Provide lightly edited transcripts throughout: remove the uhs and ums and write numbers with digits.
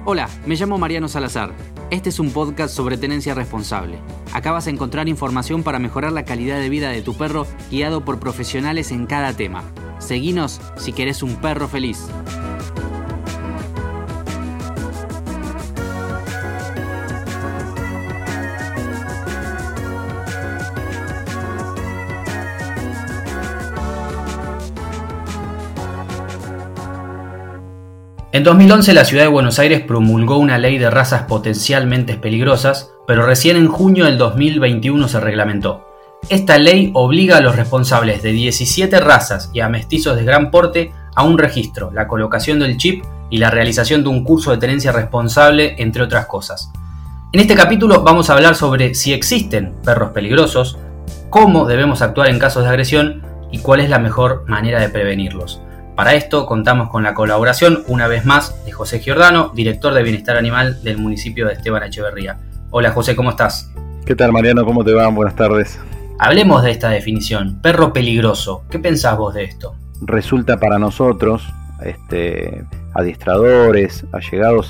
Hola, me llamo Mariano Salazar. Este es un podcast sobre tenencia responsable. Acá vas a encontrar información para mejorar la calidad de vida de tu perro, guiado por profesionales en cada tema. Seguinos si querés un perro feliz. En 2011 la ciudad de Buenos Aires promulgó una ley de razas potencialmente peligrosas, pero recién en junio del 2021 se reglamentó. Esta ley obliga a los responsables de 17 razas y a mestizos de gran porte a un registro, la colocación del chip y la realización de un curso de tenencia responsable, entre otras cosas. En este capítulo vamos a hablar sobre si existen perros peligrosos, cómo debemos actuar en casos de agresión y cuál es la mejor manera de prevenirlos. Para esto contamos con la colaboración, una vez más, de José Giordano, director de Bienestar Animal del municipio de Esteban Echeverría. Hola José, ¿cómo estás? ¿Qué tal Mariano? ¿Cómo te va? Buenas tardes. Hablemos de esta definición, perro peligroso. ¿Qué pensás vos de esto? Resulta para nosotros, adiestradores, allegados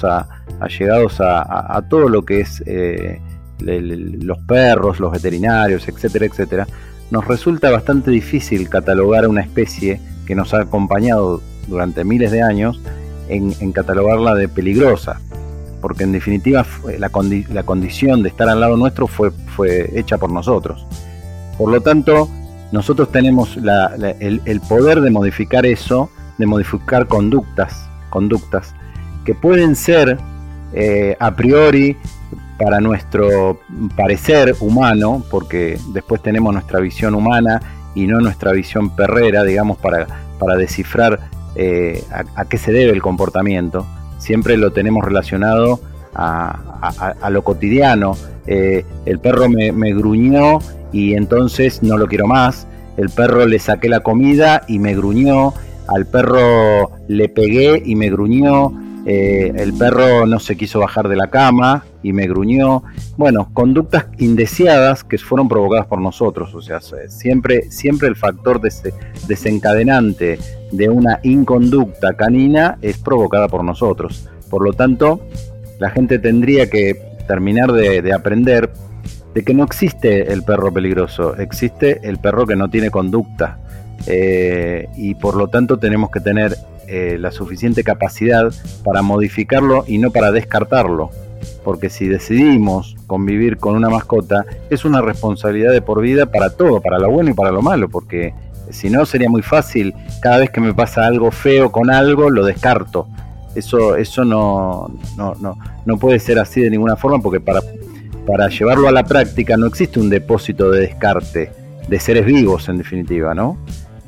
a todo lo que es los perros, los veterinarios, etcétera, etcétera, nos resulta bastante difícil catalogar una especie que nos ha acompañado durante miles de años en catalogarla de peligrosa, porque en definitiva la condición de estar al lado nuestro fue hecha por nosotros. Por lo tanto, nosotros tenemos el poder de modificar eso, de modificar conductas que pueden ser a priori, para nuestro parecer humano, porque después tenemos nuestra visión humana y no nuestra visión perrera, digamos, para descifrar a qué se debe el comportamiento. Siempre lo tenemos relacionado a lo cotidiano. El perro me gruñó y entonces no lo quiero más. El perro le saqué la comida y me gruñó. Al perro le pegué y me gruñó. El perro no se quiso bajar de la cama y me gruñó. Bueno, conductas indeseadas que fueron provocadas por nosotros. O sea, siempre el factor desencadenante de una inconducta canina es provocada por nosotros. Por lo tanto, la gente tendría que terminar de aprender de que no existe el perro peligroso, existe el perro que no tiene conducta. Y por lo tanto tenemos que tener la suficiente capacidad para modificarlo y no para descartarlo, porque si decidimos convivir con una mascota es una responsabilidad de por vida para todo, para lo bueno y para lo malo, porque si no sería muy fácil, cada vez que me pasa algo feo con algo lo descarto. Eso no puede ser así de ninguna forma, porque para llevarlo a la práctica no existe un depósito de descarte de seres vivos, en definitiva, ¿no?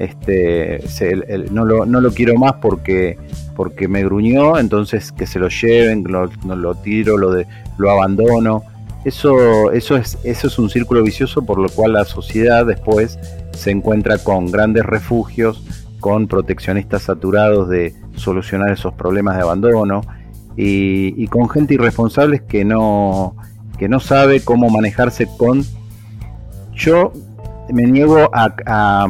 No lo quiero más porque me gruñó, entonces que se lo lleven, lo tiro, lo abandono. Eso es un círculo vicioso por lo cual la sociedad después se encuentra con grandes refugios, con proteccionistas saturados de solucionar esos problemas de abandono y con gente irresponsable que no sabe cómo manejarse con... Yo me niego a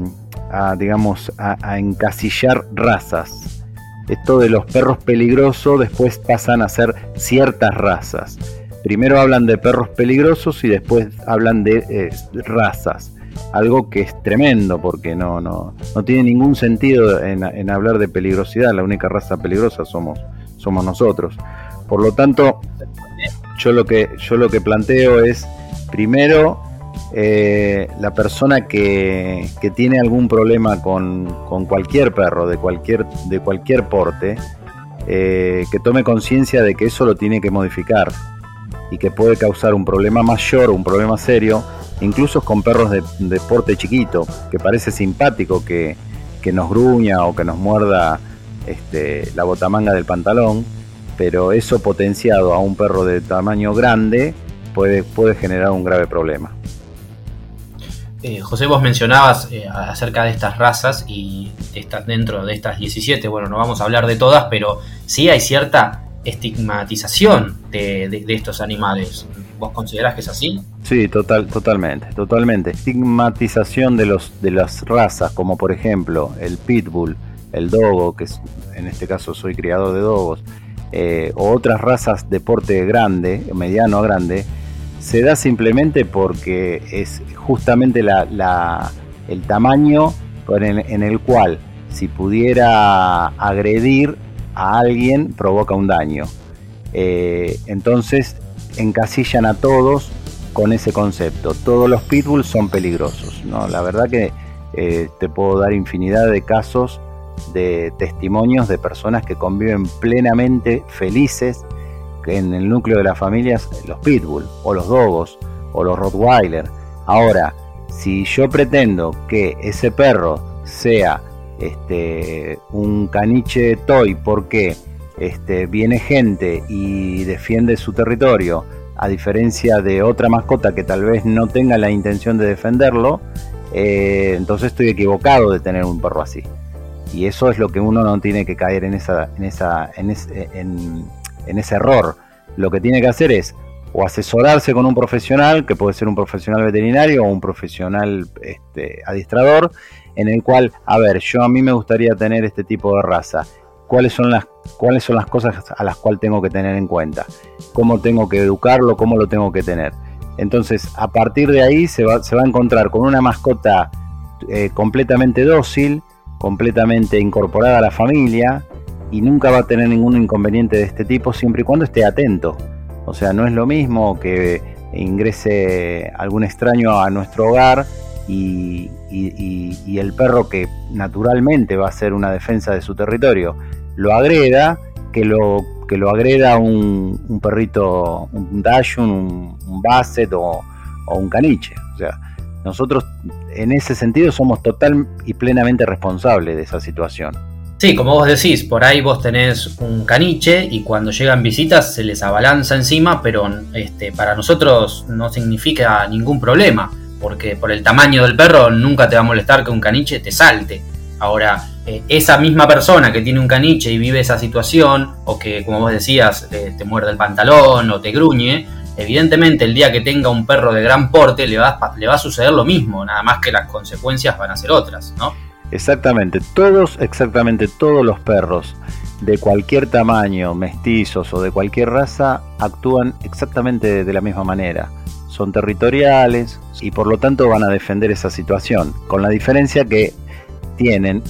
encasillar razas. Esto de los perros peligrosos después pasan a ser ciertas razas. Primero hablan de perros peligrosos y después hablan de razas. Algo que es tremendo, porque no tiene ningún sentido en hablar de peligrosidad. La única raza peligrosa somos nosotros. Por lo tanto, yo lo que planteo es, primero, la persona que tiene algún problema con cualquier perro de cualquier porte, que tome conciencia de que eso lo tiene que modificar y que puede causar un problema mayor, un problema serio, incluso con perros de porte chiquito, que parece simpático que nos gruña o que nos muerda la botamanga del pantalón, pero eso potenciado a un perro de tamaño grande puede generar un grave problema. José, vos mencionabas acerca de estas razas y dentro de estas 17, bueno, no vamos a hablar de todas, pero sí hay cierta estigmatización de estos animales. ¿Vos considerás que es así? Sí, totalmente. Estigmatización de las razas, como por ejemplo el pitbull, el dogo, que en este caso soy criador de dogos, o otras razas de porte grande, mediano a grande, se da simplemente porque es justamente el tamaño en el cual, si pudiera agredir a alguien, provoca un daño. Entonces encasillan a todos con ese concepto. Todos los pitbulls son peligrosos, ¿no? La verdad que te puedo dar infinidad de casos, de testimonios de personas que conviven plenamente felices en el núcleo de las familias, los pitbull o los dogos o los rottweiler. Ahora, si yo pretendo que ese perro sea un caniche toy porque viene gente y defiende su territorio, a diferencia de otra mascota que tal vez no tenga la intención de defenderlo, entonces estoy equivocado de tener un perro así. Y eso es lo que uno no tiene que caer en ese error. Lo que tiene que hacer es o asesorarse con un profesional, que puede ser un profesional veterinario o un profesional adiestrador, en el cual, a mí me gustaría tener este tipo de raza. ¿Cuáles son las cosas a las cuales tengo que tener en cuenta? ¿Cómo tengo que educarlo? ¿Cómo lo tengo que tener? Entonces, a partir de ahí se va a encontrar con una mascota completamente dócil, completamente incorporada a la familia, y nunca va a tener ningún inconveniente de este tipo, siempre y cuando esté atento. O sea, no es lo mismo que ingrese algún extraño a nuestro hogar y el perro, que naturalmente va a hacer una defensa de su territorio, lo agreda, que lo agreda un perrito, un dachshund, un basset o un caniche. O sea, nosotros en ese sentido somos total y plenamente responsables de esa situación. Sí, como vos decís, por ahí vos tenés un caniche y cuando llegan visitas se les abalanza encima, pero para nosotros no significa ningún problema, porque por el tamaño del perro nunca te va a molestar que un caniche te salte. Ahora, esa misma persona que tiene un caniche y vive esa situación, o que, como vos decías, te muerde el pantalón o te gruñe, evidentemente el día que tenga un perro de gran porte le va a suceder lo mismo, nada más que las consecuencias van a ser otras, ¿no? Exactamente todos los perros de cualquier tamaño, mestizos o de cualquier raza, actúan exactamente de la misma manera. Son territoriales y por lo tanto van a defender esa situación, con la diferencia que tienen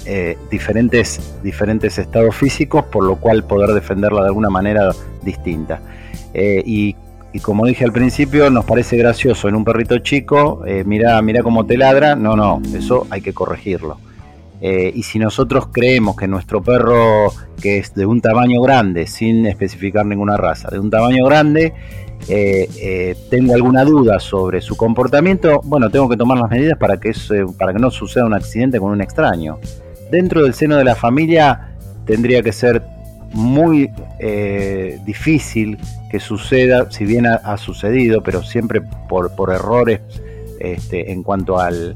diferentes estados físicos, por lo cual poder defenderla de alguna manera distinta. Y como dije al principio, nos parece gracioso en un perrito chico, mira cómo te ladra. No, eso hay que corregirlo. Y si nosotros creemos que nuestro perro, que es de un tamaño grande, sin especificar ninguna raza, de un tamaño grande, tengo alguna duda sobre su comportamiento, bueno, tengo que tomar las medidas para que no suceda un accidente con un extraño. Dentro del seno de la familia tendría que ser muy difícil que suceda, si bien ha sucedido, pero siempre por errores en cuanto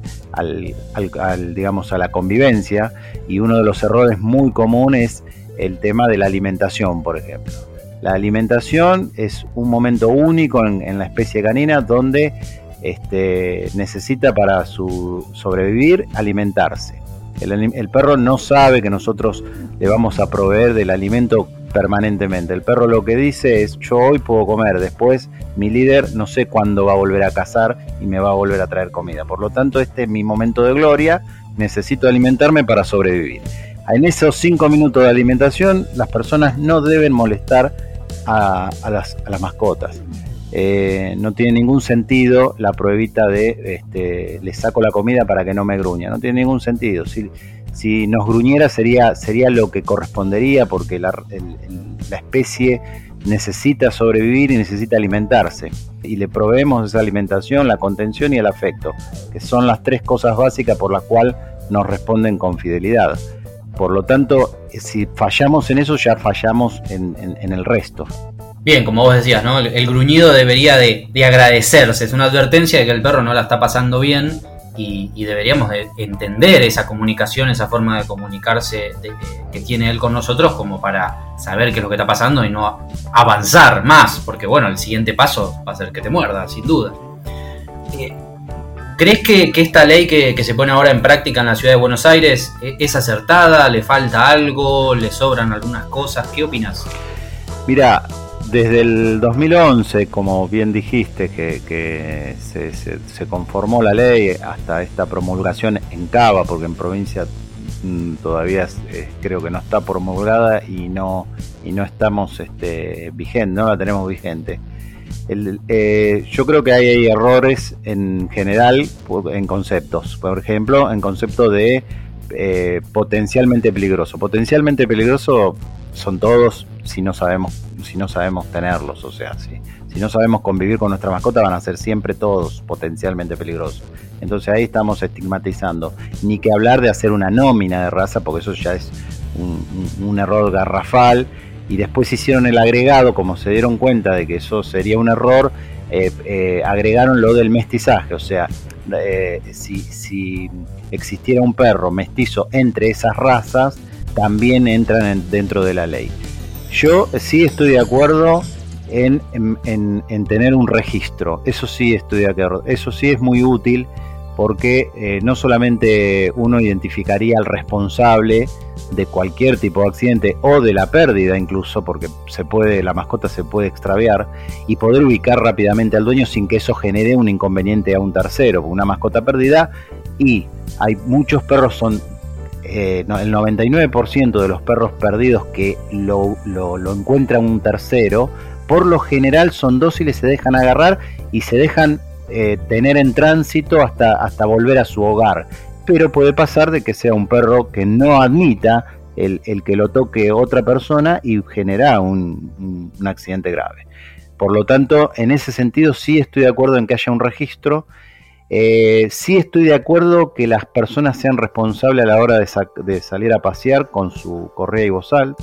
digamos, a la convivencia, y uno de los errores muy comunes es el tema de la alimentación, por ejemplo. La alimentación es un momento único en la especie canina donde necesita, para su sobrevivir, alimentarse. El perro no sabe que nosotros le vamos a proveer del alimento permanentemente. El perro lo que dice es: yo hoy puedo comer, después mi líder no sé cuándo va a volver a cazar y me va a volver a traer comida. Por lo tanto, este es mi momento de gloria, necesito alimentarme para sobrevivir. En esos 5 minutos de alimentación, las personas no deben molestar a las mascotas. No tiene ningún sentido la pruebita de le saco la comida para que no me gruña. No tiene ningún sentido. Si nos gruñera sería lo que correspondería, porque la especie necesita sobrevivir y necesita alimentarse. Y le proveemos esa alimentación, la contención y el afecto, que son las 3 cosas básicas por las cuales nos responden con fidelidad. Por lo tanto, si fallamos en eso, ya fallamos en el resto. Bien, como vos decías, ¿no? El gruñido debería de agradecerse, es una advertencia de que el perro no la está pasando bien y deberíamos de entender esa comunicación, esa forma de comunicarse que tiene él con nosotros, como para saber qué es lo que está pasando y no avanzar más, porque bueno, el siguiente paso va a ser que te muerda, sin duda. ¿Crees que esta ley que se pone ahora en práctica en la ciudad de Buenos Aires es acertada? ¿Le falta algo? ¿Le sobran algunas cosas? ¿Qué opinas? Mira, desde el 2011, como bien dijiste, que se conformó la ley hasta esta promulgación en Cava, porque en provincia todavía creo que no está promulgada y no estamos vigente, no la tenemos vigente. Yo creo que hay errores en general en conceptos. Por ejemplo, en concepto de potencialmente peligroso. Potencialmente peligroso son todos si no sabemos tenerlos. O sea, si no sabemos convivir con nuestra mascota, van a ser siempre todos potencialmente peligrosos. Entonces ahí estamos estigmatizando. Ni que hablar de hacer una nómina de raza, porque eso ya es un error garrafal. Y después hicieron el agregado, como se dieron cuenta de que eso sería un error, agregaron lo del mestizaje. O sea, si existiera un perro mestizo entre esas razas, también entran dentro de la ley. Yo sí estoy de acuerdo en tener un registro. Eso sí estoy de acuerdo. Eso sí es muy útil, porque no solamente uno identificaría al responsable de cualquier tipo de accidente o de la pérdida, incluso porque la mascota se puede extraviar, y poder ubicar rápidamente al dueño sin que eso genere un inconveniente a un tercero. Una mascota perdida, y hay muchos perros, el 99% de los perros perdidos que lo encuentra un tercero, por lo general son dóciles, se dejan agarrar y se dejan tener en tránsito hasta volver a su hogar. Pero puede pasar de que sea un perro que no admita el que lo toque otra persona y genera un accidente grave. Por lo tanto, en ese sentido sí estoy de acuerdo en que haya un registro. Sí estoy de acuerdo que las personas sean responsables a la hora de salir a pasear con su correa y bozal.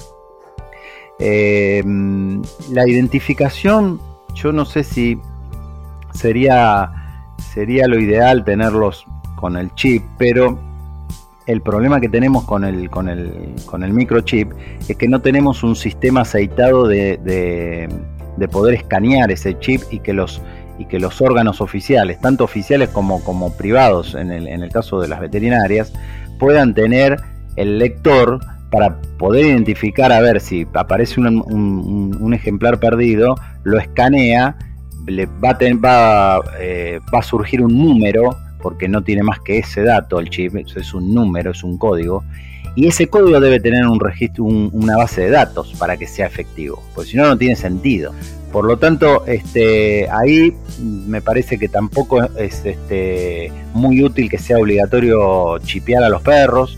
La identificación, yo no sé si sería lo ideal tenerlos con el chip, pero el problema que tenemos con el microchip es que no tenemos un sistema aceitado de poder escanear ese chip y que los órganos oficiales, tanto oficiales como privados, en el caso de las veterinarias, puedan tener el lector para poder identificar, a ver si aparece un ejemplar perdido, lo escanea, va a surgir un número, porque no tiene más que ese dato. El chip es un número, es un código, y ese código debe tener un registro, una base de datos para que sea efectivo, porque si no, no tiene sentido. Por lo tanto, ahí me parece que tampoco es muy útil que sea obligatorio chipear a los perros.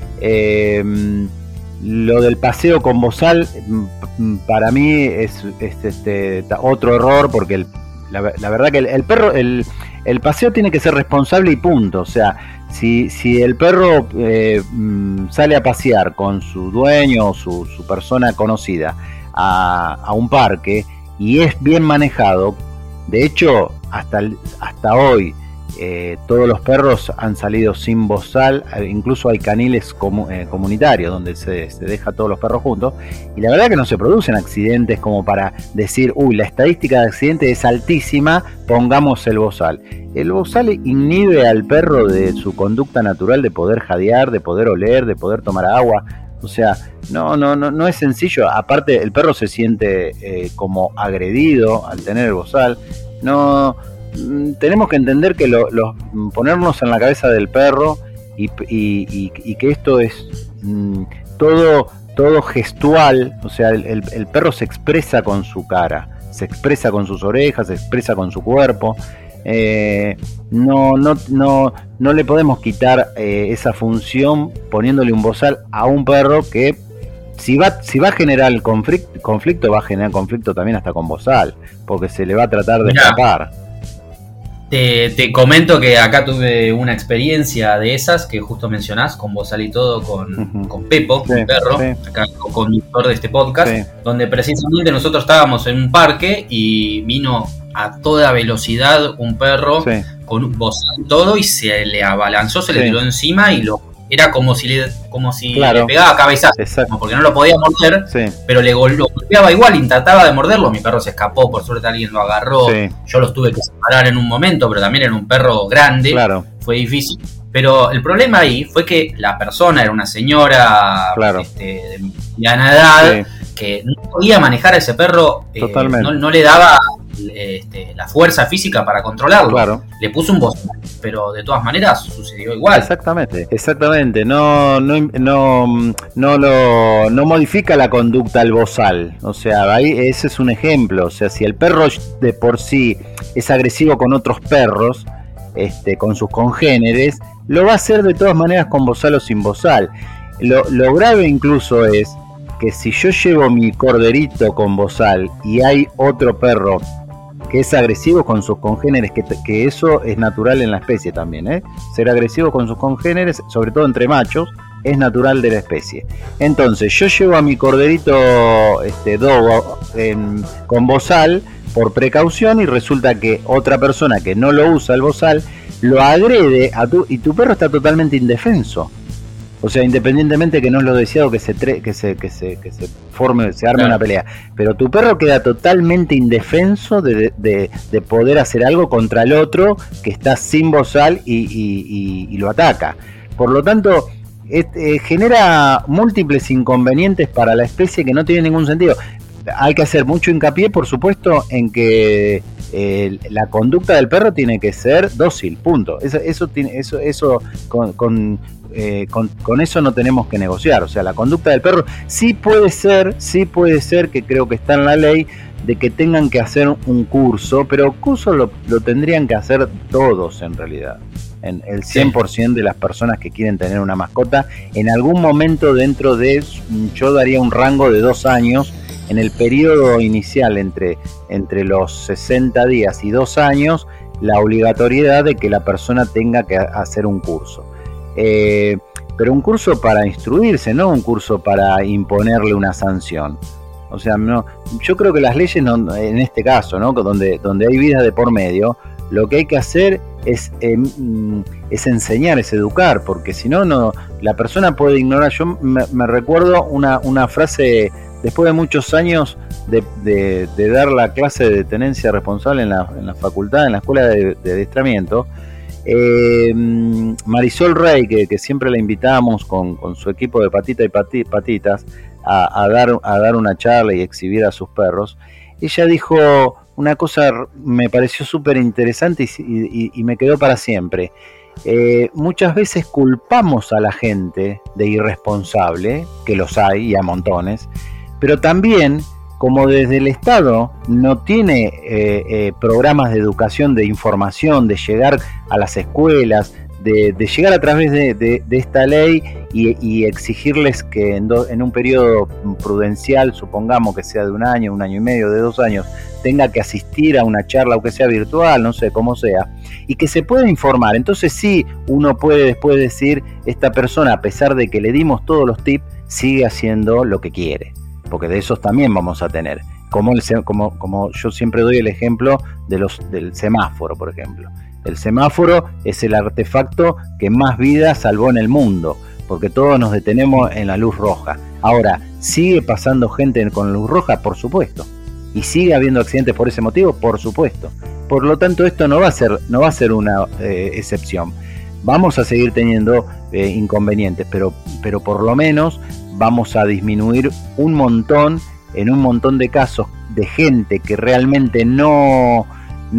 Lo del paseo con bozal, para mí es otro error, porque la verdad que el perro, el paseo tiene que ser responsable y punto. O sea, si el perro sale a pasear con su dueño o su persona conocida a un parque y es bien manejado, de hecho hasta hoy todos los perros han salido sin bozal, incluso hay caniles comunitarios donde se deja a todos los perros juntos, y la verdad que no se producen accidentes como para decir, la estadística de accidentes es altísima, pongamos el bozal. El bozal inhibe al perro de su conducta natural de poder jadear, de poder oler, de poder tomar agua. O sea, no es sencillo. Aparte, el perro se siente como agredido al tener el bozal. Tenemos que entender que ponernos en la cabeza del perro y que esto es todo gestual. O sea, el perro se expresa con su cara, se expresa con sus orejas, se expresa con su cuerpo. No le podemos quitar esa función poniéndole un bozal a un perro que si va a generar conflicto, va a generar conflicto también hasta con bozal, porque se le va a tratar de escapar. Te comento que acá tuve una experiencia de esas que justo mencionás, con bozal y todo, con Pepo, sí, mi perro, sí, acá conductor de este podcast, sí, donde precisamente nosotros estábamos en un parque y vino a toda velocidad un perro, sí, con un bozal y todo, y se le abalanzó, se, sí, le tiró encima y era como si claro, le pegaba cabezazo, porque no lo podía morder, sí, pero lo golpeaba igual y trataba de morderlo. Mi perro se escapó, por suerte alguien lo agarró, sí, yo los tuve que separar en un momento, pero también era un perro grande, claro, fue difícil. Pero el problema ahí fue que la persona era una señora, claro, de mediana edad, sí, que no podía manejar a ese perro, no le daba la fuerza física para controlarlo. Claro. Le puso un bozal, pero de todas maneras sucedió igual. Exactamente. No modifica la conducta al bozal. O sea, ahí ese es un ejemplo. O sea, si el perro de por sí es agresivo con otros perros, con sus congéneres, lo va a hacer de todas maneras con bozal o sin bozal. Lo grave incluso es que si yo llevo mi corderito con bozal y hay otro perro que es agresivo con sus congéneres, que eso es natural en la especie también, ser agresivo con sus congéneres, sobre todo entre machos, es natural de la especie. Entonces yo llevo a mi corderito dogo con bozal por precaución, y resulta que otra persona que no lo usa el bozal lo agrede y tu perro está totalmente indefenso. O sea, independientemente que no es lo deseado que se arme una pelea, pero tu perro queda totalmente indefenso de poder hacer algo contra el otro que está sin bozal y lo ataca. Por lo tanto, genera múltiples inconvenientes para la especie que no tienen ningún sentido. Hay que hacer mucho hincapié, por supuesto, en que la conducta del perro tiene que ser dócil, punto. Eso con eso no tenemos que negociar. O sea, la conducta del perro sí puede ser, que creo que está en la ley, de que tengan que hacer un curso, pero curso lo tendrían que hacer todos en realidad. El 100% de las personas que quieren tener una mascota, en algún momento dentro de, yo daría un rango de 2 años, en el periodo inicial entre los 60 días y 2 años, la obligatoriedad de que la persona tenga que hacer un curso. Pero un curso para instruirse, no un curso para imponerle una sanción. O sea, no, yo creo que las leyes, en este caso, ¿no?, donde hay vida de por medio, lo que hay que hacer es enseñar, es educar, porque si no, la persona puede ignorar. Yo me recuerdo una frase, después de muchos años de dar la clase de tenencia responsable en la facultad, en la escuela de adiestramiento, Marisol Rey, que siempre la invitábamos con su equipo de Patita y Patitas a dar una charla y exhibir a sus perros, ella dijo una cosa, me pareció súper interesante y me quedó para siempre. Muchas veces culpamos a la gente de irresponsable, que los hay y a montones, pero también, como desde el Estado no tiene programas de educación, de información, de llegar a las escuelas, de llegar a través de esta ley y exigirles que en un periodo prudencial, supongamos que sea de 1 año, 1 año y medio, de 2 años, tenga que asistir a una charla, aunque sea virtual, no sé, cómo sea, y que se pueda informar. Entonces sí, uno puede después decir, esta persona, a pesar de que le dimos todos los tips, sigue haciendo lo que quiere, porque de esos también vamos a tener. Como yo siempre doy el ejemplo del semáforo, por ejemplo. El semáforo es el artefacto que más vidas salvó en el mundo, porque todos nos detenemos en la luz roja. Ahora, ¿sigue pasando gente con luz roja? Por supuesto. ¿Y sigue habiendo accidentes por ese motivo? Por supuesto. Por lo tanto, esto no va a ser una excepción. Vamos a seguir teniendo inconvenientes, pero por lo menos vamos a disminuir un montón, en un montón de casos, de gente que realmente no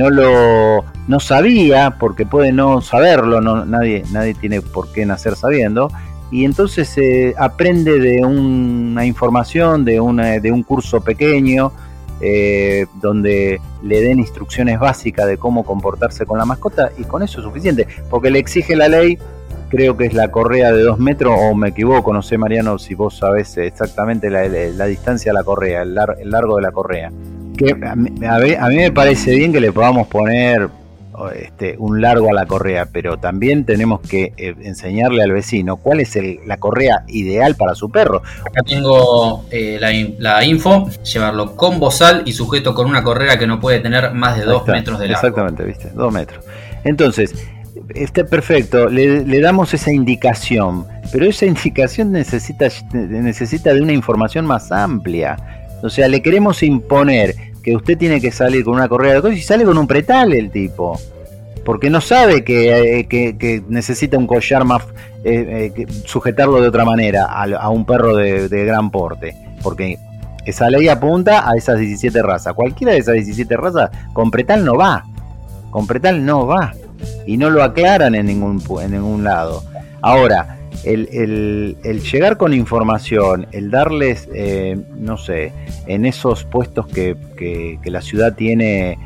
sabía, porque puede no saberlo, nadie tiene por qué nacer sabiendo, y entonces aprende de una información, de un curso pequeño, donde le den instrucciones básicas de cómo comportarse con la mascota, y con eso es suficiente, porque le exige la ley, creo que es la correa de 2 metros, o me equivoco, no sé, Mariano, si vos sabés exactamente la distancia de la correa, el largo de la correa. Que a mí me parece bien que le podamos poner un largo a la correa, pero también tenemos que enseñarle al vecino cuál es la correa ideal para su perro. Acá tengo la info: llevarlo con bozal y sujeto con una correa que no puede tener más de 2 metros de largo. Exactamente, ¿viste? 2 metros. Entonces, está perfecto, le damos esa indicación, pero esa indicación necesita de una información más amplia. O sea, le queremos imponer que usted tiene que salir con una correa de coche y sale con un pretal el tipo, porque no sabe que necesita un collar más, sujetarlo de otra manera a un perro de gran porte, porque Esa ley apunta a esas 17 razas. Cualquiera de esas 17 razas, con pretal no va. Con pretal no va. Y no lo aclaran en ningún lado. Ahora, el llegar con información, el darles, no sé, en esos puestos que la ciudad tiene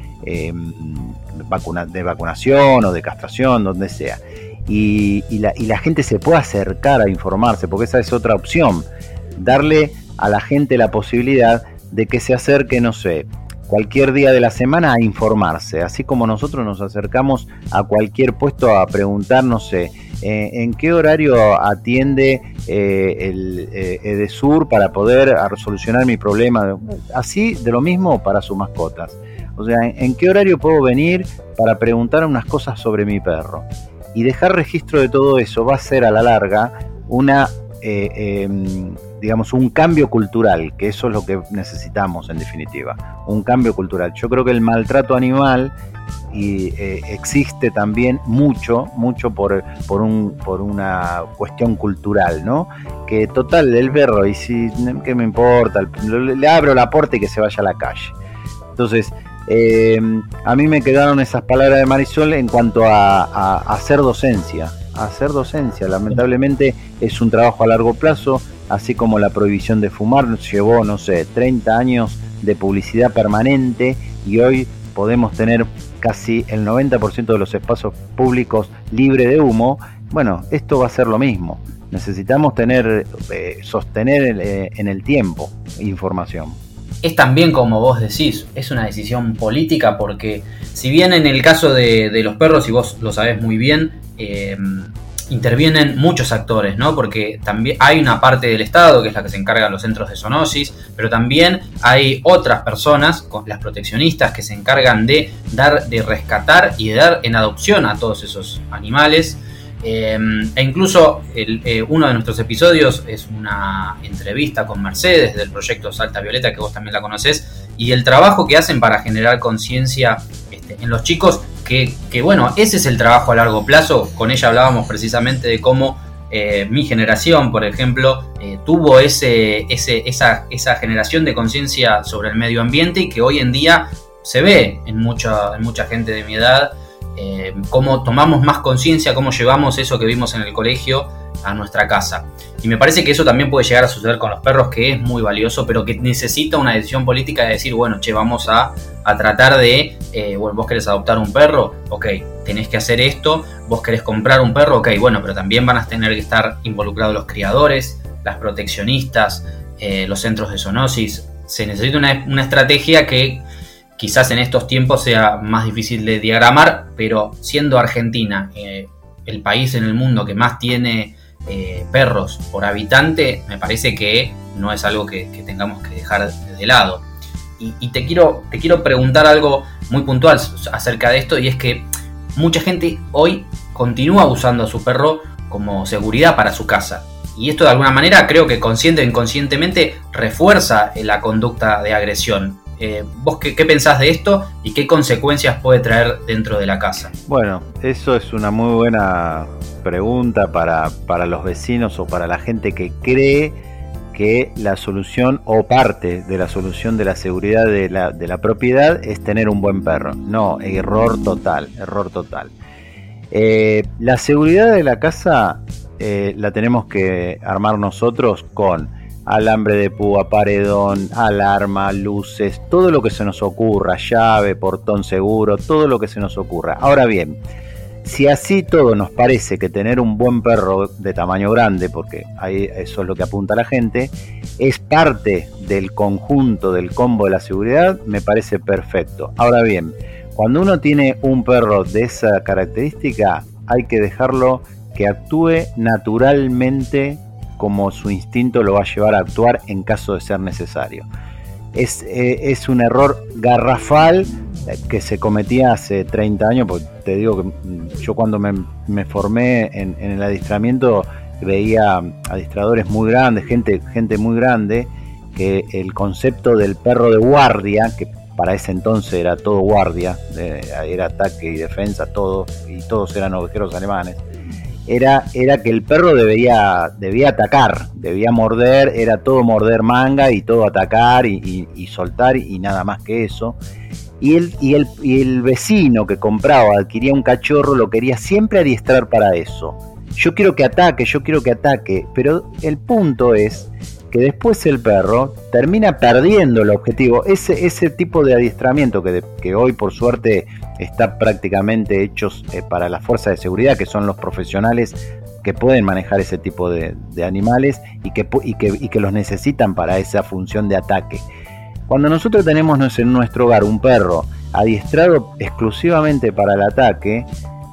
de vacunación o de castración, donde sea, y la gente se pueda acercar a informarse, porque esa es otra opción, darle a la gente la posibilidad de que se acerque, no sé, cualquier día de la semana a informarse, así como nosotros nos acercamos a cualquier puesto a preguntar, no sé, en qué horario atiende el Edesur para poder solucionar mi problema, así de lo mismo para sus mascotas. O sea, ¿en qué horario puedo venir para preguntar unas cosas sobre mi perro? Y dejar registro de todo eso va a ser a la larga digamos, un cambio cultural, que eso es lo que necesitamos en definitiva, un cambio cultural. Yo creo que el maltrato animal existe también mucho por una cuestión cultural, ¿no? Que total, el perro, y si, ¿qué me importa? Le abro la puerta y que se vaya a la calle. Entonces, a mí me quedaron esas palabras de Marisol en cuanto a hacer docencia. Lamentablemente es un trabajo a largo plazo, así como la prohibición de fumar llevó, no sé, 30 años de publicidad permanente, y hoy podemos tener casi el 90% de los espacios públicos libre de humo. Bueno, esto va a ser lo mismo. Necesitamos sostener en el tiempo información. Es también, como vos decís, es una decisión política, porque si bien en el caso de los perros, y vos lo sabés muy bien, intervienen muchos actores, ¿no? Porque también hay una parte del Estado que es la que se encarga de los centros de zoonosis, pero también hay otras personas, las proteccionistas, que se encargan de rescatar y de dar en adopción a todos esos animales. E incluso uno de nuestros episodios es una entrevista con Mercedes del proyecto Salta Violeta, que vos también la conocés, y el trabajo que hacen para generar conciencia en los chicos, que bueno, ese es el trabajo a largo plazo. Con ella hablábamos precisamente de cómo mi generación, por ejemplo, tuvo esa generación de conciencia sobre el medio ambiente, y que hoy en día se ve en mucha gente de mi edad, cómo tomamos más conciencia, cómo llevamos eso que vimos en el colegio a nuestra casa. Y me parece que eso también puede llegar a suceder con los perros, que es muy valioso, pero que necesita una decisión política de decir, bueno, vamos a tratar de, bueno, vos querés adoptar un perro, ok, tenés que hacer esto. Vos querés comprar un perro, ok, bueno, pero también van a tener que estar involucrados los criadores, las proteccionistas, los centros de zoonosis. Se necesita una estrategia que quizás en estos tiempos sea más difícil de diagramar, pero siendo Argentina el país en el mundo que más tiene perros por habitante, me parece que no es algo que tengamos que dejar de lado. Y te quiero preguntar algo muy puntual acerca de esto, y es que mucha gente hoy continúa usando a su perro como seguridad para su casa. Y esto de alguna manera, creo que consciente o inconscientemente, refuerza la conducta de agresión. ¿Vos qué pensás de esto y qué consecuencias puede traer dentro de la casa? Bueno, eso es una muy buena pregunta para los vecinos o para la gente que cree que la solución o parte de la solución de la seguridad de la propiedad es tener un buen perro. No, error total. La seguridad de la casa la tenemos que armar nosotros con alambre de púa, paredón, alarma, luces, todo lo que se nos ocurra, llave, portón seguro, todo lo que se nos ocurra. Ahora bien, si así todo nos parece que tener un buen perro de tamaño grande, porque ahí eso es lo que apunta la gente, es parte del conjunto, del combo de la seguridad, me parece perfecto. Ahora bien, cuando uno tiene un perro de esa característica, hay que dejarlo que actúe naturalmente como su instinto lo va a llevar a actuar en caso de ser necesario. Es un error garrafal que se cometía hace 30 años, porque te digo que yo cuando me formé en el adiestramiento veía adiestradores muy grandes, gente muy grande, que el concepto del perro de guardia, que para ese entonces era todo guardia, era ataque y defensa, todo, y todos eran ovejeros alemanes, era que el perro debía atacar, debía morder, era todo morder manga y todo atacar y soltar y nada más que eso. Y el vecino que compraba, adquiría un cachorro, lo quería siempre adiestrar para eso. Yo quiero que ataque, pero el punto es que después el perro termina perdiendo el objetivo. Ese tipo de adiestramiento que hoy por suerte está prácticamente hechos para las fuerzas de seguridad, que son los profesionales que pueden manejar ese tipo de animales y que los necesitan para esa función de ataque. Cuando nosotros tenemos en nuestro hogar un perro adiestrado exclusivamente para el ataque,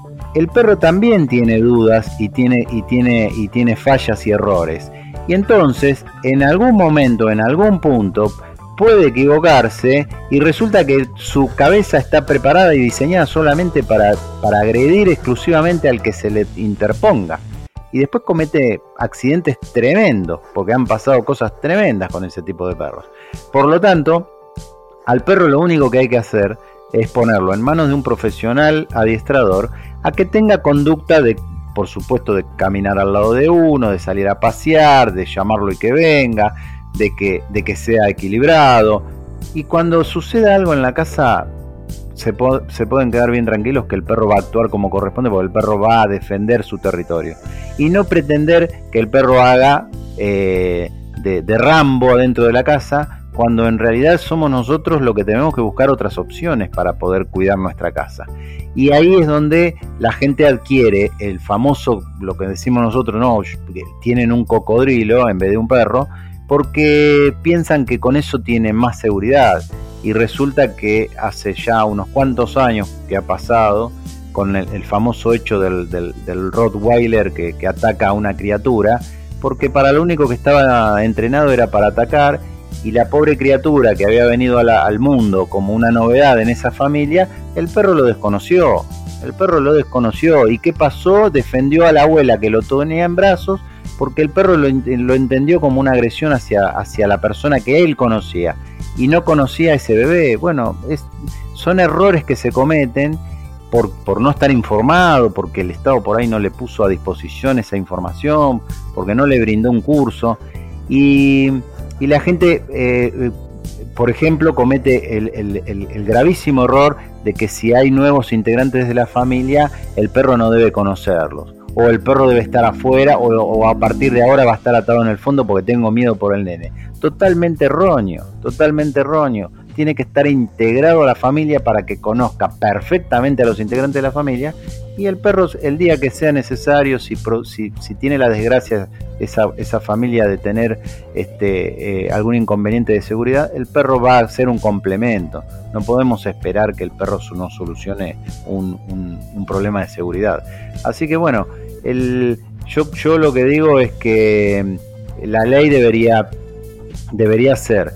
el perro también tiene dudas y tiene fallas y errores. Y entonces, en algún momento, en algún punto, puede equivocarse y resulta que su cabeza está preparada y diseñada solamente para agredir exclusivamente al que se le interponga. Y después comete accidentes tremendos, porque han pasado cosas tremendas con ese tipo de perros. Por lo tanto, al perro lo único que hay que hacer es ponerlo en manos de un profesional adiestrador a que tenga conducta de, por supuesto, de caminar al lado de uno, de salir a pasear, de llamarlo y que venga, de que sea equilibrado. Y cuando suceda algo en la casa, se pueden quedar bien tranquilos que el perro va a actuar como corresponde, porque el perro va a defender su territorio. Y no pretender que el perro haga de Rambo dentro de la casa, cuando en realidad somos nosotros los que tenemos que buscar otras opciones para poder cuidar nuestra casa. Y ahí es donde la gente adquiere el famoso, lo que decimos nosotros, no, tienen un cocodrilo en vez de un perro, porque piensan que con eso tienen más seguridad. Y resulta que hace ya unos cuantos años que ha pasado con el famoso hecho del Rottweiler que ataca a una criatura, porque para lo único que estaba entrenado era para atacar, y la pobre criatura que había venido al mundo como una novedad en esa familia, el perro lo desconoció. ¿Y qué pasó? Defendió a la abuela que lo tenía en brazos, porque el perro lo entendió como una agresión hacia la persona que él conocía y no conocía a ese bebé. Bueno, son errores que se cometen por no estar informado, porque el Estado por ahí no le puso a disposición esa información, porque no le brindó un curso, y la gente, por ejemplo, comete el gravísimo error de que si hay nuevos integrantes de la familia, el perro no debe conocerlos, o el perro debe estar afuera, o a partir de ahora va a estar atado en el fondo porque tengo miedo por el nene. Totalmente erróneo. Tiene que estar integrado a la familia para que conozca perfectamente a los integrantes de la familia, y el perro, el día que sea necesario, si tiene la desgracia esa familia de tener algún inconveniente de seguridad, el perro va a ser un complemento. No podemos esperar que el perro no solucione un problema de seguridad. Así que bueno, yo lo que digo es que la ley debería ser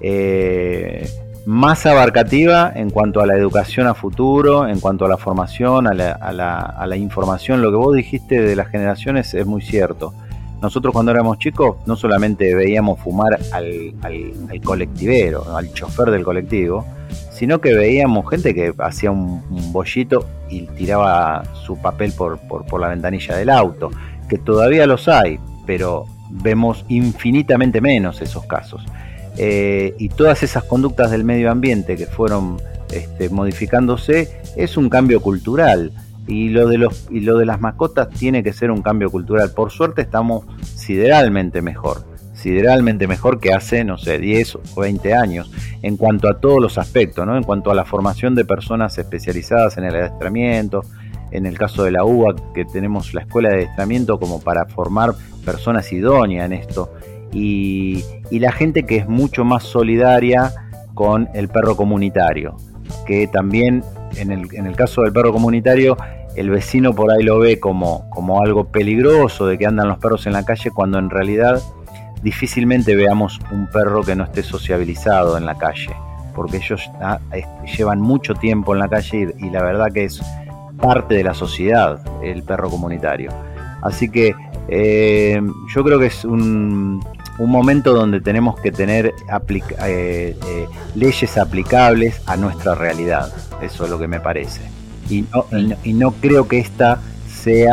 más abarcativa en cuanto a la educación a futuro, en cuanto a la formación, a la información. Lo que vos dijiste de las generaciones es muy cierto. Nosotros cuando éramos chicos no solamente veíamos fumar al colectivero, al chofer del colectivo, sino que veíamos gente que hacía un bollito y tiraba su papel por la ventanilla del auto, que todavía los hay, pero vemos infinitamente menos esos casos. Y todas esas conductas del medio ambiente que fueron modificándose es un cambio cultural, y lo de las mascotas tiene que ser un cambio cultural. Por suerte estamos sideralmente mejor que hace, no sé, 10 o 20 años en cuanto a todos los aspectos, ¿no? En cuanto a la formación de personas especializadas en el adiestramiento, en el caso de la UBA, que tenemos la escuela de adiestramiento como para formar personas idóneas en esto, y la gente que es mucho más solidaria con el perro comunitario, que también en el caso del perro comunitario, el vecino por ahí lo ve como algo peligroso, de que andan los perros en la calle, cuando en realidad difícilmente veamos un perro que no esté sociabilizado en la calle, porque ellos llevan mucho tiempo en la calle y la verdad que es parte de la sociedad el perro comunitario. Así que yo creo que es un momento donde tenemos que tener leyes aplicables a nuestra realidad. Eso es lo que me parece. Y no creo que esta sea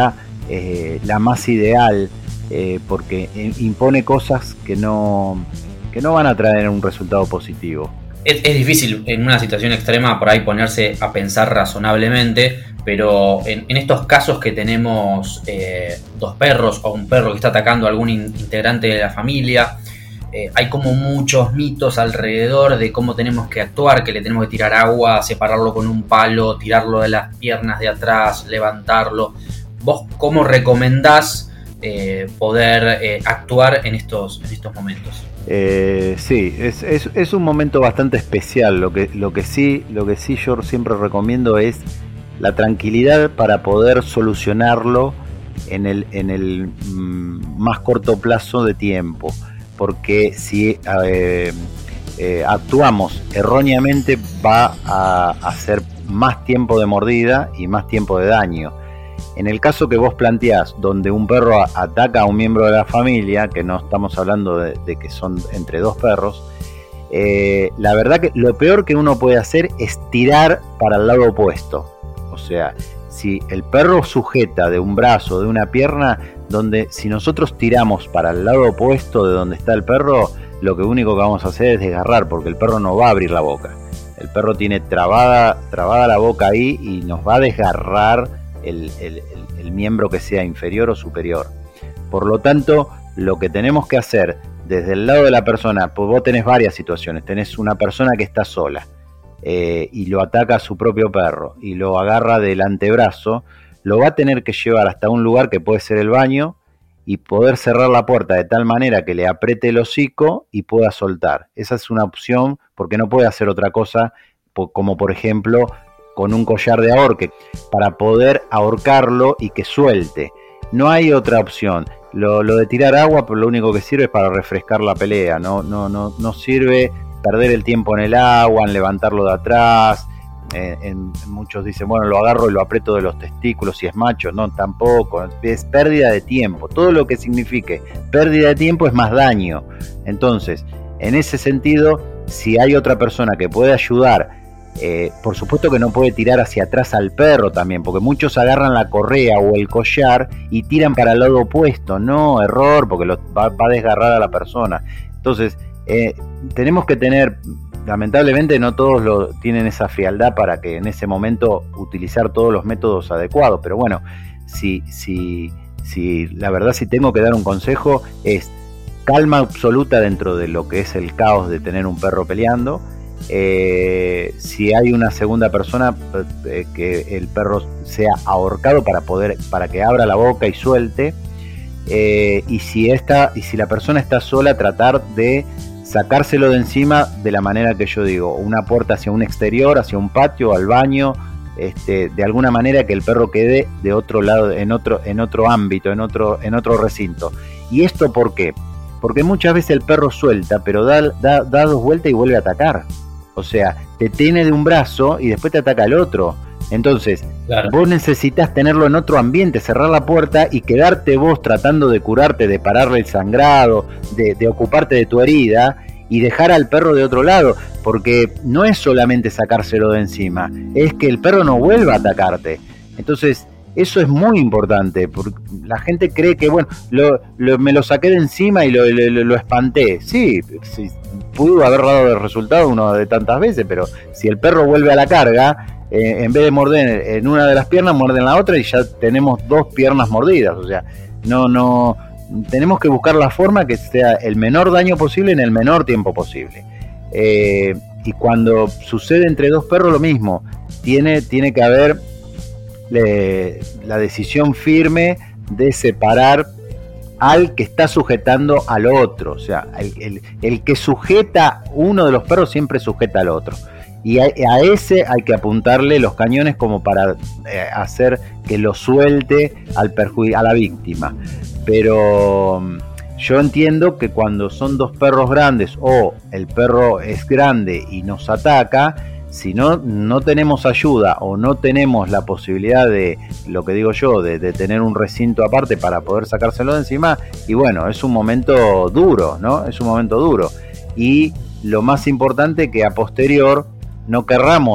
la más ideal, porque impone cosas que no van a traer un resultado positivo. Es difícil en una situación extrema por ahí ponerse a pensar razonablemente, pero en estos casos que tenemos dos perros o un perro que está atacando a algún integrante de la familia, hay como muchos mitos alrededor de cómo tenemos que actuar, que le tenemos que tirar agua, separarlo con un palo, tirarlo de las piernas de atrás, levantarlo. ¿Vos cómo recomendás poder actuar en estos momentos? Sí, es un momento bastante especial. Lo que sí yo siempre recomiendo es la tranquilidad para poder solucionarlo en el más corto plazo de tiempo, porque si actuamos erróneamente va a hacer más tiempo de mordida y más tiempo de daño. En el caso que vos planteás, donde un perro ataca a un miembro de la familia, que no estamos hablando de que son entre dos perros, la verdad que lo peor que uno puede hacer es tirar para el lado opuesto. O sea, si el perro sujeta de un brazo, de una pierna, donde si nosotros tiramos para el lado opuesto de donde está el perro, lo que único que vamos a hacer es desgarrar, porque el perro no va a abrir la boca. El perro tiene trabada la boca ahí y nos va a desgarrar el miembro que sea inferior o superior. Por lo tanto, lo que tenemos que hacer desde el lado de la persona, pues vos tenés varias situaciones. Tenés una persona que está sola y lo ataca a su propio perro y lo agarra del antebrazo, lo va a tener que llevar hasta un lugar que puede ser el baño y poder cerrar la puerta de tal manera que le apriete el hocico y pueda soltar. Esa es una opción, porque no puede hacer otra cosa, como por ejemplo con un collar de ahorque, para poder ahorcarlo y que suelte. No hay otra opción. Lo de tirar agua, pues lo único que sirve es para refrescar la pelea. No sirve perder el tiempo en el agua, en levantarlo de atrás. Muchos dicen, bueno, lo agarro y lo aprieto de los testículos si es macho. No, tampoco. Es pérdida de tiempo. Todo lo que signifique pérdida de tiempo es más daño. Entonces, en ese sentido, si hay otra persona que puede ayudar, por supuesto que no puede tirar hacia atrás al perro también, porque muchos agarran la correa o el collar y tiran para el lado opuesto. No, error, porque va a desgarrar a la persona. Entonces, tenemos que tener, lamentablemente no todos tienen esa frialdad para que en ese momento utilizar todos los métodos adecuados, pero bueno, si la verdad, si tengo que dar un consejo, es calma absoluta dentro de lo que es el caos de tener un perro peleando. Si hay una segunda persona, que el perro sea ahorcado para que abra la boca y suelte, y si la persona está sola, tratar de sacárselo de encima de la manera que yo digo, una puerta hacia un exterior, hacia un patio, al baño, de alguna manera que el perro quede de otro lado, en otro ámbito, en otro recinto. ¿Y esto por qué? Porque muchas veces el perro suelta, pero da dos vueltas y vuelve a atacar. O sea, te tiene de un brazo y después te ataca el otro. Entonces, claro, vos necesitas tenerlo en otro ambiente, cerrar la puerta y quedarte vos tratando de curarte, de pararle el sangrado, de ocuparte de tu herida y dejar al perro de otro lado. Porque no es solamente sacárselo de encima, es que el perro no vuelva a atacarte. Entonces, eso es muy importante, porque la gente cree que, bueno, me lo saqué de encima y lo espanté. Sí, pudo haber dado el resultado uno de tantas veces, pero si el perro vuelve a la carga, en vez de morder en una de las piernas, muerde en la otra y ya tenemos dos piernas mordidas. O sea, no tenemos que buscar la forma que sea el menor daño posible en el menor tiempo posible. Y cuando sucede entre dos perros, lo mismo. Tiene que haber la decisión firme de separar al que está sujetando al otro. O sea, el que sujeta uno de los perros siempre sujeta al otro, y a ese hay que apuntarle los cañones como para hacer que lo suelte a la víctima. Pero yo entiendo que cuando son dos perros grandes o el perro es grande y nos ataca, si no tenemos ayuda o no tenemos la posibilidad de, lo que digo yo, de tener un recinto aparte para poder sacárselo de encima, y bueno, es un momento duro, ¿no? Es un momento duro. Y lo más importante, que a posterior no querramos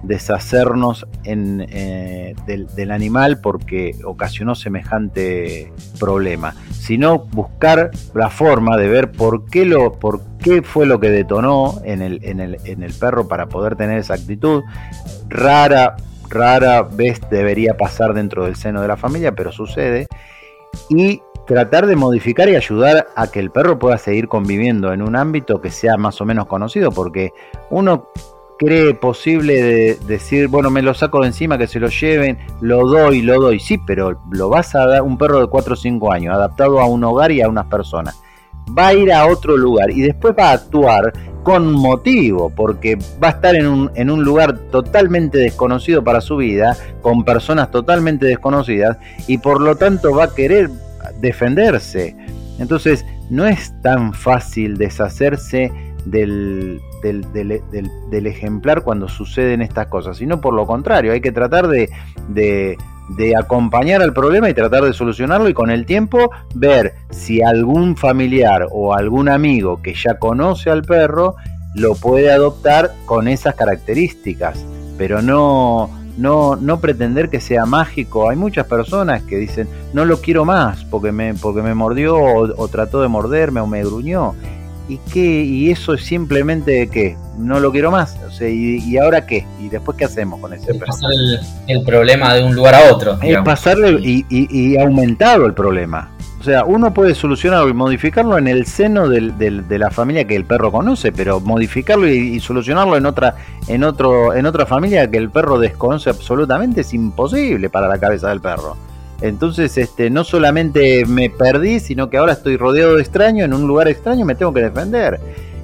deshacernos del animal porque ocasionó semejante problema, sino buscar la forma de ver por qué fue lo que detonó en el perro para poder tener esa actitud. Rara vez debería pasar dentro del seno de la familia, pero sucede, y tratar de modificar y ayudar a que el perro pueda seguir conviviendo en un ámbito que sea más o menos conocido, porque uno cree posible decir, bueno, me lo saco de encima, que se lo lleven, lo doy, sí, pero lo vas a dar. Un perro de 4 o 5 años, adaptado a un hogar y a unas personas, va a ir a otro lugar y después va a actuar con motivo, porque va a estar en un lugar totalmente desconocido para su vida, con personas totalmente desconocidas, y por lo tanto va a querer defenderse. Entonces no es tan fácil deshacerse del ejemplar cuando suceden estas cosas, sino por lo contrario, hay que tratar de acompañar al problema y tratar de solucionarlo, y con el tiempo ver si algún familiar o algún amigo que ya conoce al perro lo puede adoptar con esas características, pero no pretender que sea mágico. Hay muchas personas que dicen, no lo quiero más porque me mordió o trató de morderme o me gruñó. Y eso es simplemente que no lo quiero más. O sea, ¿y ahora qué? ¿Y después qué hacemos con ese perro? Pasar el problema de un lugar a otro. Es pasarle y aumentado el problema. O sea, uno puede solucionarlo y modificarlo en el seno de la familia que el perro conoce, pero modificarlo y solucionarlo en otra familia que el perro desconoce absolutamente es imposible para la cabeza del perro. Entonces, no solamente me perdí, sino que ahora estoy rodeado de extraños, en un lugar extraño, me tengo que defender.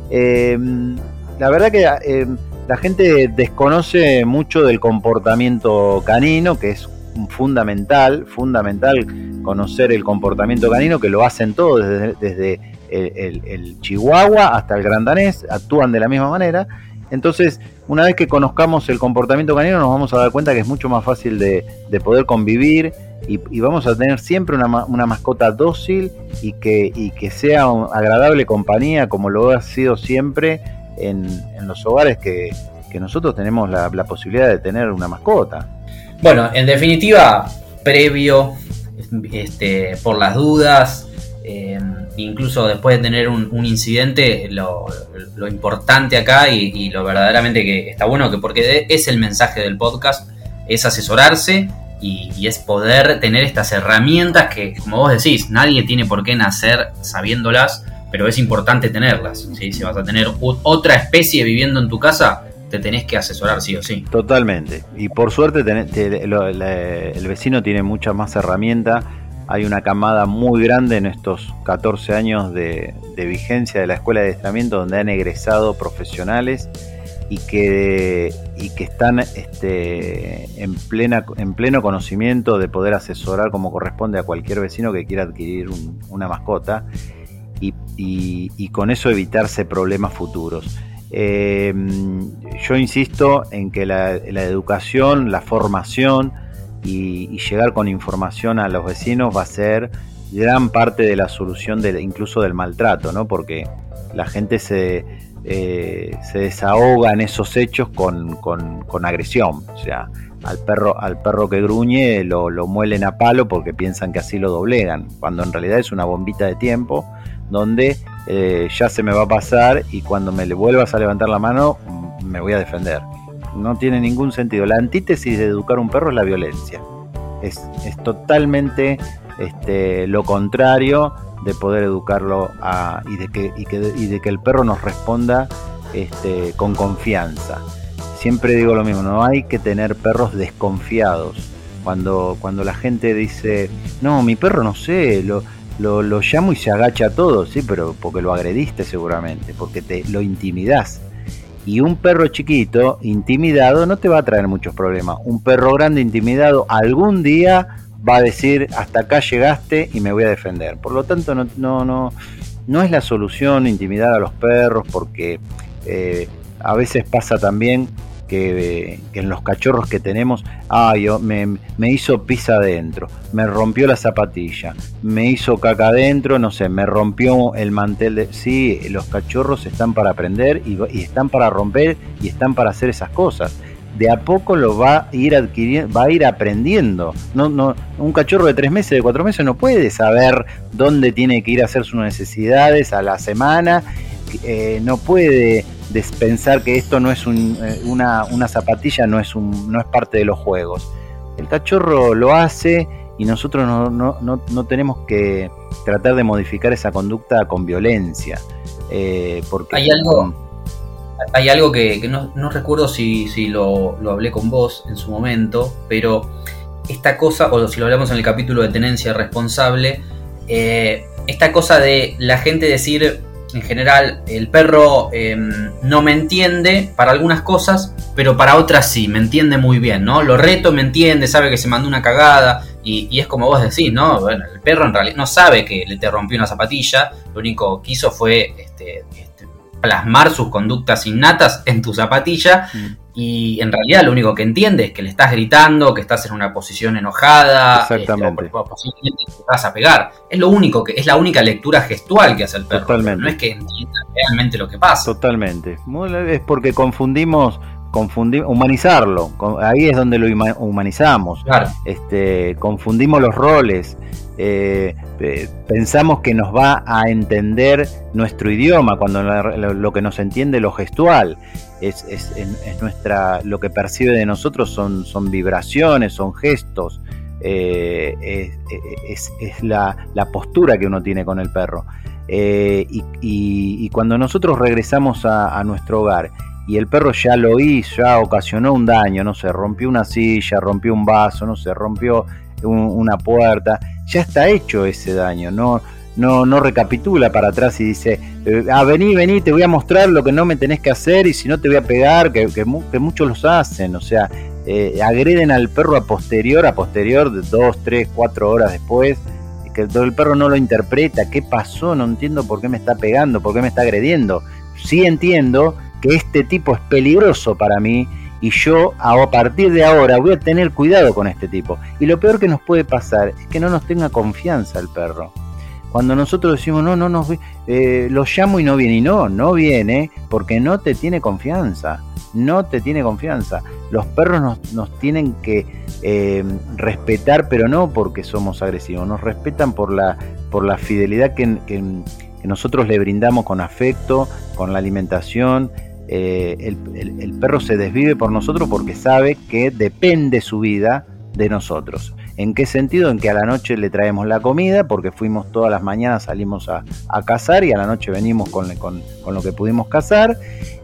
La verdad que la gente desconoce mucho del comportamiento canino, que es fundamental conocer el comportamiento canino, que lo hacen todos, desde el chihuahua hasta el gran danés, actúan de la misma manera. Entonces, una vez que conozcamos el comportamiento canino, nos vamos a dar cuenta que es mucho más fácil de poder convivir, y vamos a tener siempre una mascota dócil y que sea agradable compañía, como lo ha sido siempre en los hogares que nosotros tenemos la posibilidad de tener una mascota. Bueno, en definitiva, previo, por las dudas, incluso después de tener un incidente, lo importante acá y lo verdaderamente que está bueno, que porque es el mensaje del podcast, es asesorarse y es poder tener estas herramientas que, como vos decís, nadie tiene por qué nacer sabiéndolas, pero es importante tenerlas, ¿sí? Si vas a tener otra especie viviendo en tu casa, te tenés que asesorar sí o sí. Totalmente. Y por suerte el vecino tiene muchas más herramientas. Hay una camada muy grande en estos 14 años de vigencia de la escuela de adiestramiento, donde han egresado profesionales y que están en pleno conocimiento de poder asesorar como corresponde a cualquier vecino que quiera adquirir una mascota, y con eso evitarse problemas futuros. Yo insisto en que la educación, la formación y llegar con información a los vecinos va a ser gran parte de la solución incluso del maltrato, ¿no? Porque la gente se desahoga en esos hechos con agresión. O sea, al perro que gruñe lo muelen a palo porque piensan que así lo doblegan, cuando en realidad es una bombita de tiempo donde ya se me va a pasar, y cuando me le vuelvas a levantar la mano me voy a defender. No tiene ningún sentido. La antítesis de educar a un perro es la violencia. Es totalmente lo contrario de poder educarlo y de que el perro nos responda con confianza. Siempre digo lo mismo, no hay que tener perros desconfiados. Cuando la gente dice, no, mi perro no sé, lo llamo y se agacha todo, sí, pero porque lo agrediste seguramente, porque lo intimidás. Y un perro chiquito intimidado no te va a traer muchos problemas. Un perro grande intimidado algún día va a decir, hasta acá llegaste y me voy a defender. Por lo tanto, no es la solución intimidar a los perros, porque a veces pasa también que en los cachorros que tenemos, me hizo pis adentro, me rompió la zapatilla, me hizo caca adentro, no sé, me rompió el mantel Sí, los cachorros están para aprender y están para romper y están para hacer esas cosas. de a poco lo va a ir adquiriendo, va a ir aprendiendo. No, un cachorro de 3 meses, de 4 meses no puede saber dónde tiene que ir a hacer sus necesidades a la semana, no puede pensar que esto no es una zapatilla, no es parte de los juegos. El cachorro lo hace y nosotros no tenemos que tratar de modificar esa conducta con violencia. Porque hay algo que no recuerdo si lo hablé con vos en su momento, pero esta cosa, o si lo hablamos en el capítulo de tenencia responsable, esta cosa de la gente decir, en general, el perro no me entiende para algunas cosas, pero para otras sí, me entiende muy bien, ¿no? Lo reto, me entiende, sabe que se mandó una cagada, y es como vos decís, ¿no? Bueno, el perro en realidad no sabe que te rompió una zapatilla, lo único que hizo fue plasmar sus conductas innatas en tu zapatilla, y en realidad lo único que entiende es que le estás gritando, que estás en una posición enojada, exactamente. O posiblemente te vas a pegar. Es lo único es la única lectura gestual que hace el perro. Totalmente. No es que entienda realmente lo que pasa. Totalmente. Es porque confundimos humanizarlo. Ahí es donde lo humanizamos. Claro. Confundimos los roles. Pensamos que nos va a entender nuestro idioma cuando lo que nos entiende lo gestual es lo que percibe de nosotros son vibraciones, son gestos, es la postura que uno tiene con el perro, y cuando nosotros regresamos a nuestro hogar y el perro ya lo hizo, ya ocasionó un daño, no sé, rompió una silla, rompió un vaso, no sé, rompió una puerta, ya está hecho ese daño, no recapitula para atrás y dice, vení, te voy a mostrar lo que no me tenés que hacer y si no te voy a pegar, que muchos los hacen, o sea, agreden al perro a posterior de 2, 3, 4 horas después, que el perro no lo interpreta, ¿qué pasó? No entiendo por qué me está pegando, por qué me está agrediendo. Sí entiendo que este tipo es peligroso para mí, y yo a partir de ahora voy a tener cuidado con este tipo. Y lo peor que nos puede pasar es que no nos tenga confianza el perro. Cuando nosotros decimos no, lo llamo y no viene, y no viene porque no te tiene confianza. Los perros nos tienen que respetar, pero no porque somos agresivos, nos respetan por la fidelidad que nosotros le brindamos con afecto, con la alimentación. El perro se desvive por nosotros porque sabe que depende su vida de nosotros. ¿En qué sentido? En que a la noche le traemos la comida, porque fuimos todas las mañanas, salimos a cazar y a la noche venimos con lo que pudimos cazar.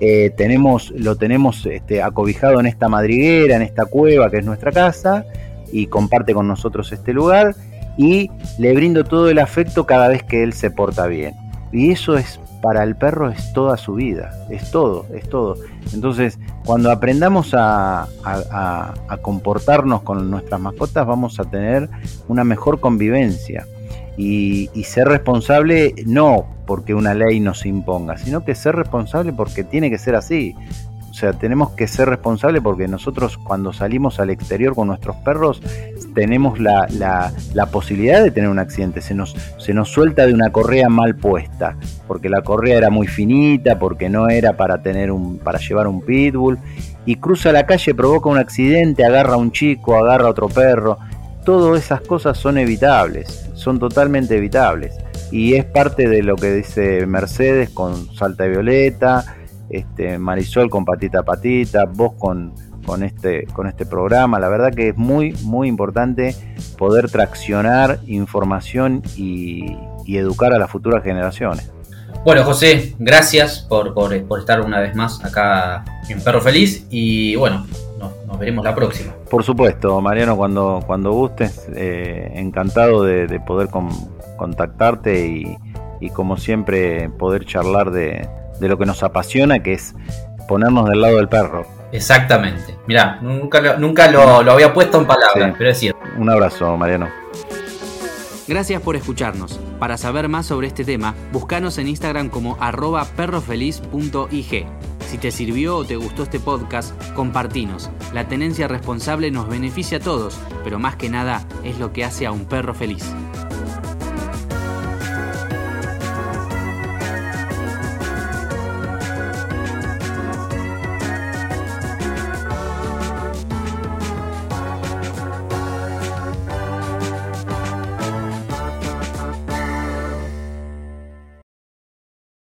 Lo tenemos acobijado en esta madriguera, en esta cueva que es nuestra casa, y comparte con nosotros este lugar, y le brindo todo el afecto cada vez que él se porta bien. Y eso es, para el perro es toda su vida, es todo. Entonces, cuando aprendamos a comportarnos con nuestras mascotas, vamos a tener una mejor convivencia y ser responsable no porque una ley nos imponga, sino que ser responsable porque tiene que ser así. O sea, tenemos que ser responsables porque nosotros cuando salimos al exterior con nuestros perros tenemos la posibilidad de tener un accidente. Se nos suelta de una correa mal puesta, porque la correa era muy finita, porque no era para llevar un pitbull, y cruza la calle, provoca un accidente, agarra a un chico, agarra a otro perro. Todas esas cosas son evitables, son totalmente evitables. Y es parte de lo que dice Mercedes con Salta Violeta, Marisol con Patita a Patita, vos con este programa. La verdad que es muy, muy importante poder traccionar información y educar a las futuras generaciones. Bueno, José, gracias por estar una vez más acá en Perro Feliz, y bueno, nos veremos la próxima. Por supuesto, Mariano, cuando gustes, encantado de poder contactarte y como siempre poder charlar de lo que nos apasiona, que es ponernos del lado del perro. Exactamente. Mirá, nunca lo había puesto en palabras, sí. Pero es cierto. Un abrazo, Mariano. Gracias por escucharnos. Para saber más sobre este tema, búscanos en Instagram como @perrofeliz.ig. Si te sirvió o te gustó este podcast, compartinos. La tenencia responsable nos beneficia a todos, pero más que nada es lo que hace a un perro feliz.